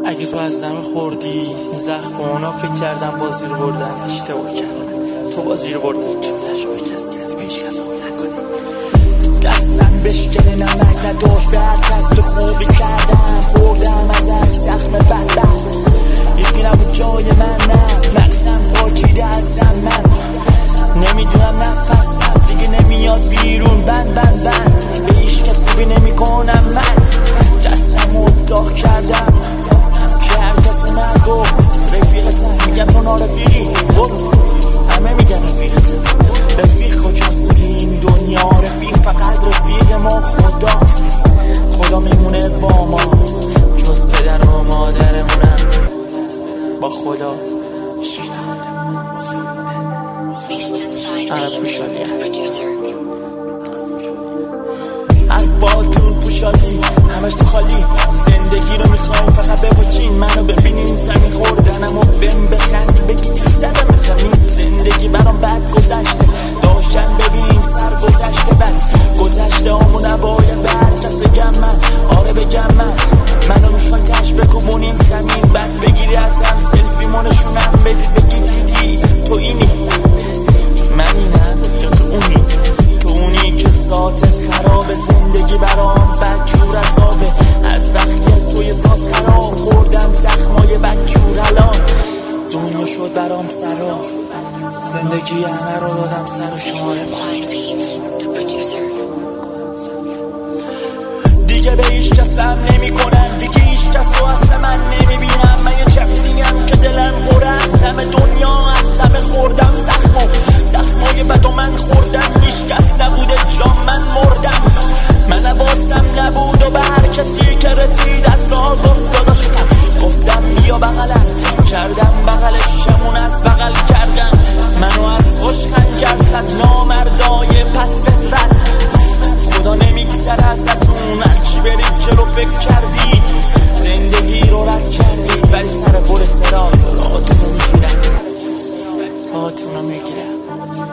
اگه تو از زمین خوردی زخم اونا فکر کردم بازی رو بردن، اشتباه کردم. تو بازی رو بردی چون تجربه کس گرد به هیچ کس خوب نکنی. دستم بشکنه نمک نداشت به هر کس که خوبی کردم، خوردم ازش زخم بدبخت هیچکی نبود جای من، نه مغزم پاکیده از من، نمیدونم نفسم دیگه نمیاد بیرون، بند به هیچ کس خوبی نمی کنم من. دستم رو داغ کردم که هر کس اومد گفت رفیقتم، میگم تو نارفیقی، همه میگن رفیقتم. رفیق کجاست توی این دنیا؟ رفیق فقط رفیق ما خداست. خدا میمونه با ما جز پدر و مادرمونم، با خدا حرفاتون پوشالی همش تو خالی، زندگی رو میخوایم فقط بپاچین، منو ببینین زمین خوردنم و بهم بخندی بگید زدم زمین. زندگی برام بد گذشته، داشتن ببین سر گذشته بد گذشته همو نباید به هر کس بگم من، آره بگم منو میخوان تش بکوبونین زمین، بعد بگیری ازم سلفی مونشونم بدید بگید دیدی تو اینی من اینم یا تو اونی که ذاتت خرابه. زندگی برام بدجور عذابه، از وقتی از توی ذات خراب خوردم زخمای بدجور الان دنیا شد برام سرا، زندگی همه رو دادم سر و شماره دیگه به هیچ کس فهم نمی کنم، دیگه هیچ کس رو اصلا من نمی بینم. من یه چفرینیم که دلم پره از همه دنیا، از همه خوردم زخمای بد و من خوردم، هیچ کس نبوده جا من مردم، من حواسم نبود و به هر کسی که رسید از راه گفت داداشتم، گفتم بیا بغلم کردم بغلشمون از بغل کردم، منو از خوش خنجر زد نامردای پس بترد. خدا نمیگذره ازتون هرچی برید جلو فکر کردید، زندگی رو رد کردید ولی سر پر سرات راهاتونو میگیرم.